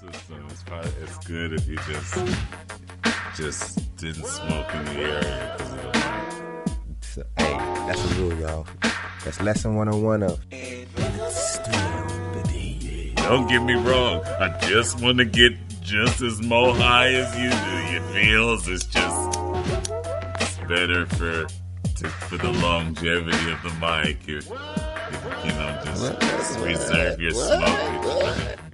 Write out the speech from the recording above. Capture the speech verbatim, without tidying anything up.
system. It's probably it's good if you just just didn't smoke in the area because of the mic. So, hey, that's a rule, y'all. That's lesson one on one of. Don't get me wrong. I just want to get just as mo high as you do. Your feels it's just it's better for to, for the longevity of the mic. You, you know, just, just reserve your smoke.